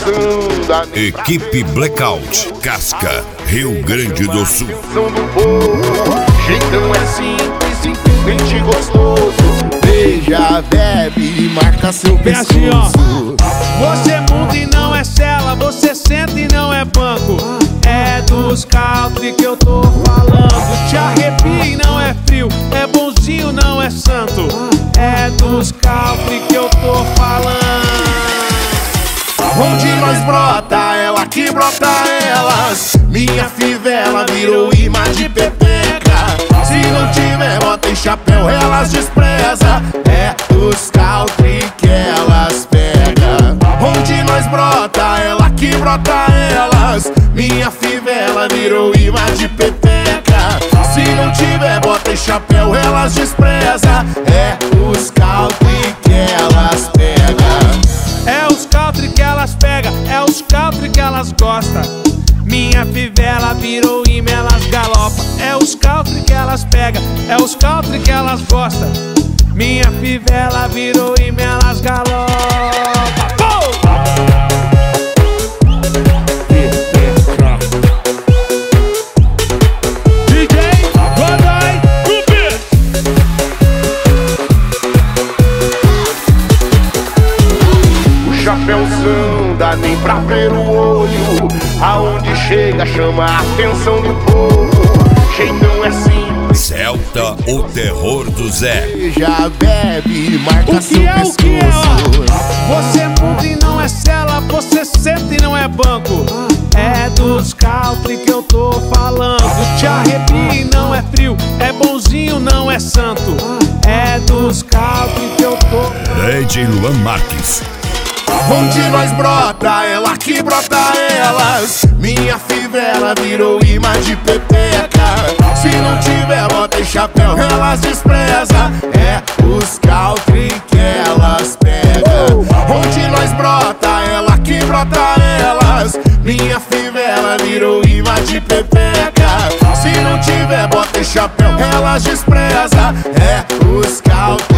Equipe Blackout, Casca, Rio Grande do Sul. Jeitão é simples, simplesmente gostoso. Beija, bebe e marca seu pescoço. Você muda e não é cela, você senta e não é banco. É dos country que eu tô falando. Te arrepia e não é frio, é bonzinho, não é santo. É dos country que eu tô falando. Onde nós brota, ela que brota elas. Minha fivela virou imã de pepeca. Se não tiver bota e chapéu, elas despreza. É dos country que elas pega. Onde nós brota, ela que brota elas. Minha fivela virou imã de pepeca. Se não tiver bota e chapéu, elas despreza. É os country que elas pega. É os country que elas pega, é os country que elas gosta. Minha fivela virou imã, elas galopa. É os country que elas pega, é os country que elas gosta. Minha fivela virou imã, elas galopa. Chapéuzão, dá nem pra ver o olho. Aonde chega chama a atenção do povo. Jeitão é simples, Celta, o terror do Zé. já bebe e marca seu pescoço. O que é, ó? Você muda e não é cela, você senta e não é banco. É dos country que eu tô falando. Te arrepia e não é frio, é bonzinho, não é santo. É dos country que eu tô. Lady Luan Marques. Onde nós brota, ela que brota elas. Minha fivela virou imã de pepeca. Se não tiver bota e chapéu, elas despreza. É os country que elas pega. Onde nós brota, ela que brota elas. Minha fivela virou imã de pepeca. Se não tiver bota e chapéu, elas despreza. É os country